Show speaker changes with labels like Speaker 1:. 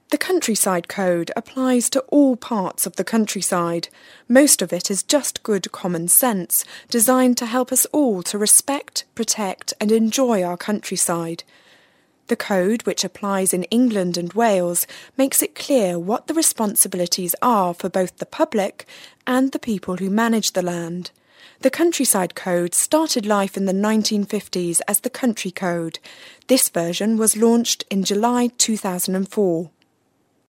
Speaker 1: The Countryside Code applies to all parts of the countryside. Most of it is just good common sense, designed to help us all to respect, protect and enjoy our countryside. The code, which applies in England and Wales, makes it clear what the responsibilities are for both the public and the people who manage the land. The Countryside Code started life in the 1950s as the Country Code. This version was launched in July 2004.